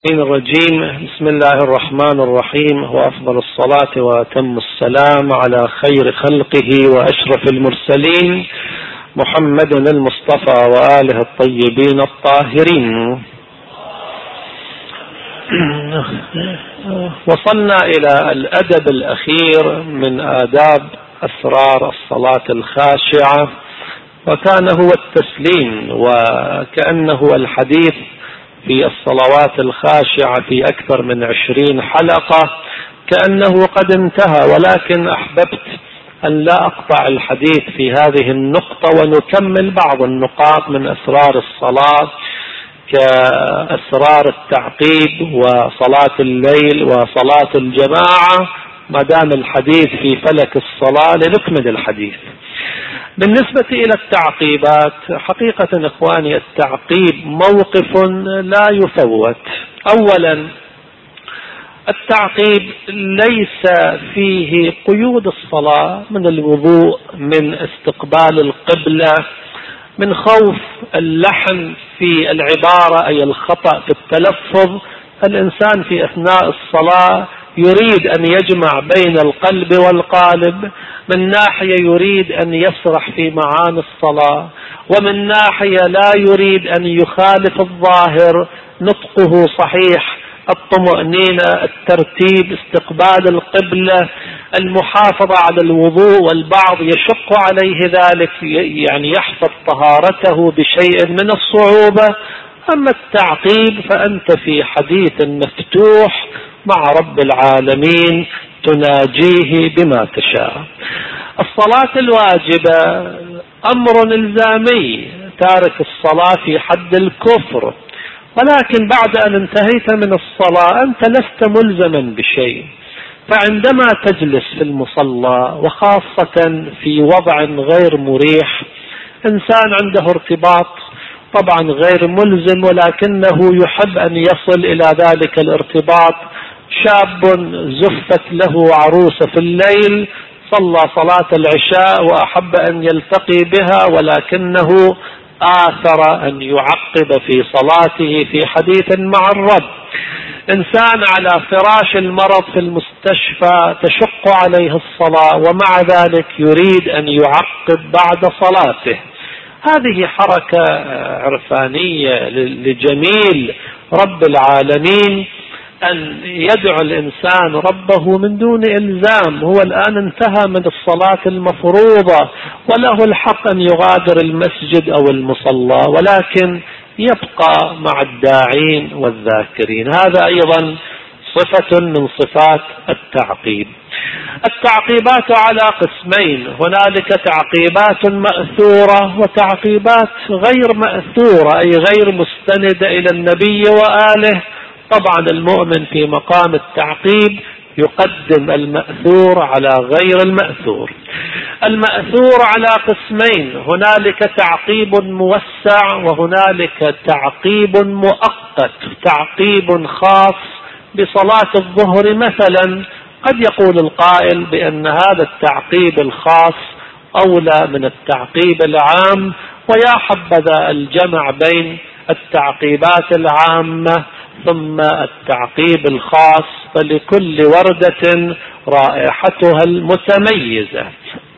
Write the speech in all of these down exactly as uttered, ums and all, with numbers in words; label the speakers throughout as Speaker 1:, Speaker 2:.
Speaker 1: الرجيم. بسم الله الرحمن الرحيم، وأفضل الصلاة وأتم السلام على خير خلقه وأشرف المرسلين محمد المصطفى وآله الطيبين الطاهرين. وصلنا إلى الأدب الأخير من آداب أسرار الصلاة الخاشعة، وكان هو التسليم، وكأنه الحديث في الصلوات الخاشعة في أكثر من عشرين حلقة كأنه قد انتهى، ولكن أحببت أن لا أقطع الحديث في هذه النقطة ونكمل بعض النقاط من أسرار الصلاة كأسرار التعقيب وصلاة الليل وصلاة الجماعة، ما دام الحديث في فلك الصلاة لنكمل الحديث. بالنسبة إلى التعقيبات، حقيقة إخواني التعقيب موقف لا يفوت. أولا، التعقيب ليس فيه قيود الصلاة من الوضوء، من استقبال القبلة، من خوف اللحن في العبارة أي الخطأ في التلفظ. الإنسان في أثناء الصلاة يريد أن يجمع بين القلب والقالب، من ناحية يريد أن يسرح في معاني الصلاة، ومن ناحية لا يريد أن يخالف الظاهر، نطقه صحيح، الطمأنينة، الترتيب، استقبال القبلة، المحافظة على الوضوء، والبعض يشق عليه ذلك، يعني يحفظ طهارته بشيء من الصعوبة. أما التعقيب فأنت في حديث مفتوح مع رب العالمين تناجيه بما تشاء. الصلاة الواجبة أمر إلزامي، تارك الصلاة في حد الكفر، ولكن بعد أن انتهيت من الصلاة أنت لست ملزما بشيء. فعندما تجلس في المصلى، وخاصة في وضع غير مريح، إنسان عنده ارتباط طبعا غير ملزم ولكنه يحب أن يصل إلى ذلك الارتباط، شاب زفت له عروسة في الليل، صلى صلاة العشاء وأحب أن يلتقي بها، ولكنه آثر أن يعقب في صلاته في حديث مع الرب. إنسان على فراش المرض في المستشفى تشق عليه الصلاة، ومع ذلك يريد أن يعقب بعد صلاته. هذه حركة عرفانية لجميل رب العالمين أن يدعو الإنسان ربه من دون إلزام. هو الآن انتهى من الصلاة المفروضة وله الحق أن يغادر المسجد أو المصلى، ولكن يبقى مع الداعين والذاكرين. هذا أيضا صفة من صفات التعقيب. التعقيبات على قسمين، هنالك تعقيبات مأثورة وتعقيبات غير مأثورة، أي غير مستندة إلى النبي وآله. طبعا المؤمن في مقام التعقيب يقدم المأثور على غير المأثور. المأثور على قسمين، هنالك تعقيب موسع وهنالك تعقيب مؤقت. تعقيب خاص بصلاة الظهر مثلا، قد يقول القائل بأن هذا التعقيب الخاص أولى من التعقيب العام، ويا حبذا الجمع بين التعقيبات العامة ثم التعقيب الخاص، فلكل وردة رائحتها المتميزة.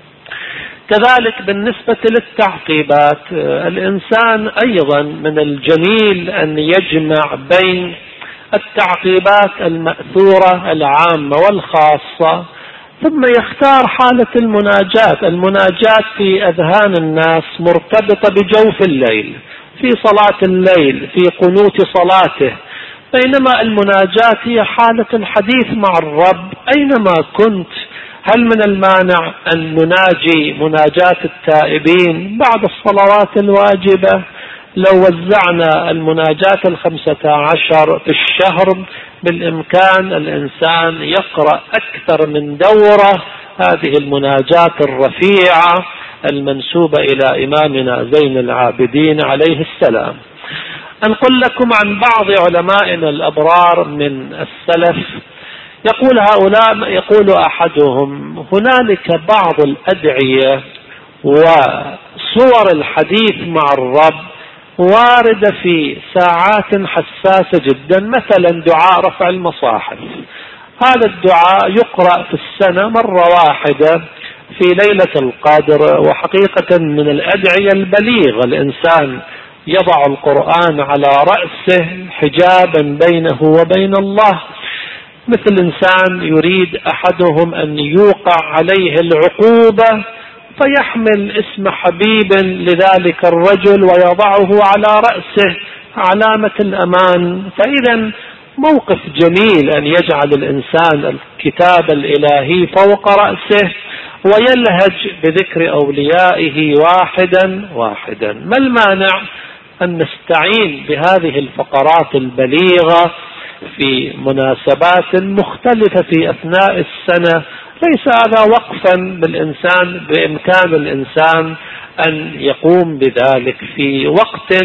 Speaker 1: كذلك بالنسبة للتعقيبات، الإنسان أيضا من الجميل أن يجمع بين التعقيبات المأثورة العامة والخاصة، ثم يختار حالة المناجاة. المناجاة في أذهان الناس مرتبطة بجوف الليل، في صلاة الليل، في قنوت صلاته، بينما المناجاة هي حالة الحديث مع الرب أينما كنت. هل من المانع أن نناجي مناجاة التائبين بعد الصلوات الواجبة؟ لو وزعنا المناجاة الخمسة عشر في الشهر بالإمكان الإنسان يقرأ أكثر من دورة هذه المناجاة الرفيعة المنسوبة إلى إمامنا زين العابدين عليه السلام. أنقل لكم عن بعض علمائنا الأبرار من السلف، يقول هؤلاء، يقول أحدهم: هنالك بعض الأدعية وصور الحديث مع الرب واردة في ساعات حساسة جدا، مثلا دعاء رفع المصاحف. هذا الدعاء يقرأ في السنة مرة واحدة في ليلة القدر، وحقيقة من الأدعية البليغة. الإنسان يضع القرآن على رأسه حجابا بينه وبين الله، مثل إنسان يريد أحدهم أن يوقع عليه العقوبة فيحمل اسم حبيب لذلك الرجل ويضعه على رأسه علامة الأمان. فإذا موقف جميل أن يجعل الإنسان الكتاب الإلهي فوق رأسه ويلهج بذكر أوليائه واحدا واحدا. ما المانع أن نستعين بهذه الفقرات البليغة في مناسبات مختلفة في أثناء السنة؟ ليس هذا وقفا بالإنسان، بإمكان الإنسان أن يقوم بذلك في وقت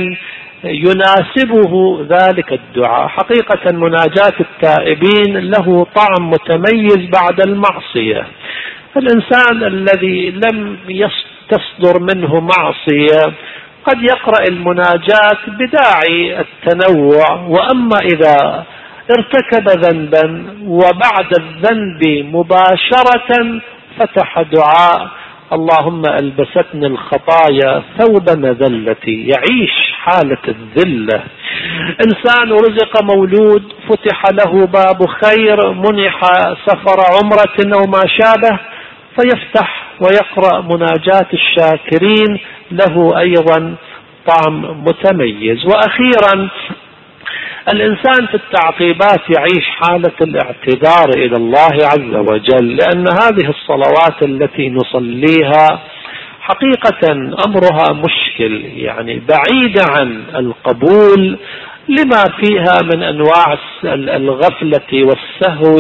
Speaker 1: يناسبه ذلك الدعاء. حقيقة مناجاة التائبين له طعم متميز بعد المعصية. الإنسان الذي لم تصدر منه معصية قد يقرأ المناجاة بداعي التنوع، وأما إذا ارتكب ذنبا وبعد الذنب مباشرة فتح دعاء اللهم ألبستني الخطايا ثوب مذلتي، يعيش حالة الذلة. إنسان رزق مولود فتح له باب خير، منح سفر عمرة أو ما شابه، فيفتح ويقرأ مناجاة الشاكرين، له أيضا طعم متميز. وأخيرا الإنسان في التعقيبات يعيش حالة الاعتذار إلى الله عز وجل، لأن هذه الصلوات التي نصليها حقيقة أمرها مشكل، يعني بعيد عن القبول لما فيها من أنواع الغفلة والسهو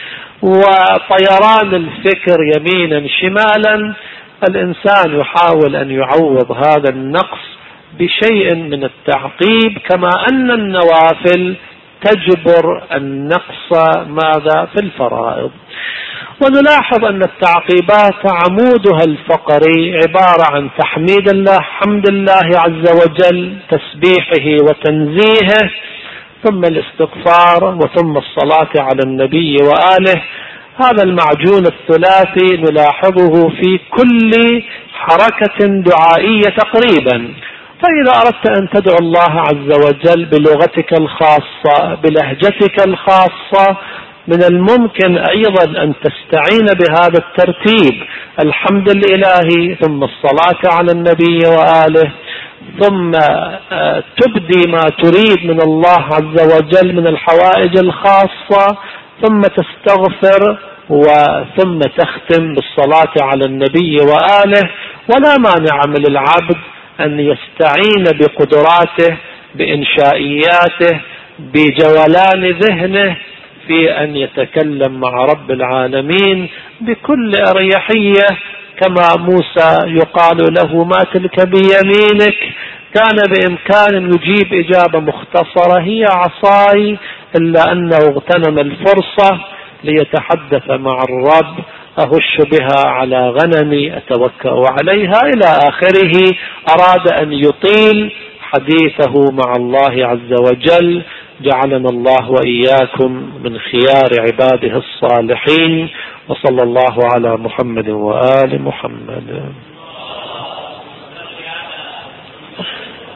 Speaker 1: وطيران الفكر يمينا شمالا. الإنسان يحاول أن يعوض هذا النقص بشيء من التعقيب، كما أن النوافل تجبر النقص ماذا في الفرائض. ونلاحظ أن التعقيبات عمودها الفقري عبارة عن تحميد الله، حمد الله عز وجل، تسبيحه وتنزيهه، ثم الاستغفار، وثم الصلاة على النبي وآله. هذا المعجون الثلاثي نلاحظه في كل حركة دعائية تقريبا. فإذا أردت أن تدعو الله عز وجل بلغتك الخاصة بلهجتك الخاصة، من الممكن أيضا أن تستعين بهذا الترتيب: الحمد الإلهي، ثم الصلاة على النبي وآله، ثم تبدي ما تريد من الله عز وجل من الحوائج الخاصة، ثم تستغفر، وثم تختم بالصلاة على النبي وآله. ولا مانع من العبد أن يستعين بقدراته، بإنشائياته، بجولان ذهنه في أن يتكلم مع رب العالمين بكل أريحية، كما موسى يقال له ما تلك بيمينك، كان بإمكان يجيب إجابة مختصرة هي عصاي، إلا أنه اغتنم الفرصة ليتحدث مع الرب: أهش بها على غنمي أتوكأ عليها، إلى آخره. أراد أن يطيل حديثه مع الله عز وجل. جعلنا الله وإياكم من خيار عباده الصالحين، وصلى الله على محمد وآل محمد.